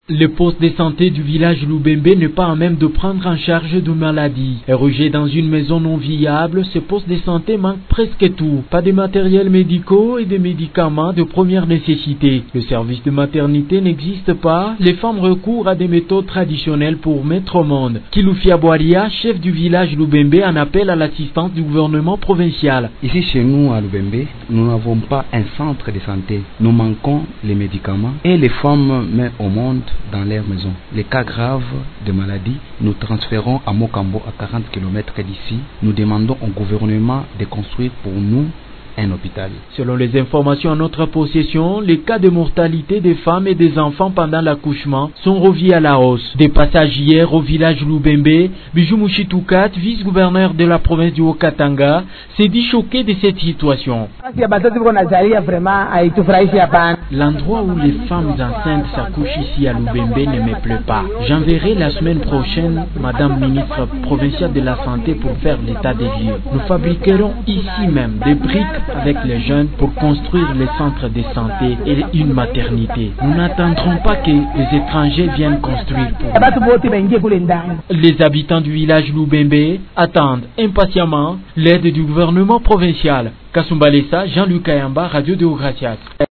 Le poste de santé du village Lubembe n'est pas à même de prendre en charge de maladies. Érigé dans une maison non viable, ce poste de santé manque presque tout. Pas de matériel médicaux et de médicaments de première nécessité. Le service de maternité n'existe pas. Les femmes recourent à des méthodes traditionnelles pour mettre au monde. Kiloufia Boaria, chef du village Lubembe, en appelle à l'assistance du gouvernement provincial. Ici chez nous à Lubembe, nous n'avons pas un centre de santé. Nous manquons les médicaments et les femmes mettent au monde dans leur maison. Les cas graves de maladie, nous transférons à Mokambo, à 40 km d'ici. Nous demandons au gouvernement de construire pour nous un hôpital. Selon les informations en notre possession, les cas de mortalité des femmes et des enfants pendant l'accouchement sont revus à la hausse. Des passages hier au village Lubembe, Bijou Mouchitoukat, vice-gouverneur de la province du Haut-Katanga, s'est dit choqué de cette situation. L'endroit où les femmes enceintes s'accouchent ici à Lubembe ne me plaît pas. J'enverrai la semaine prochaine Madame ministre provinciale de la Santé pour faire l'état des lieux. Nous fabriquerons ici même des briques avec les jeunes pour construire les centres de santé et une maternité. Nous n'attendrons pas que les étrangers viennent construire pour nous. Les habitants du village Lubembe attendent impatiemment l'aide du gouvernement provincial. Kasumbalesa, Jean-Luc Ayamba, Radio de Gracias.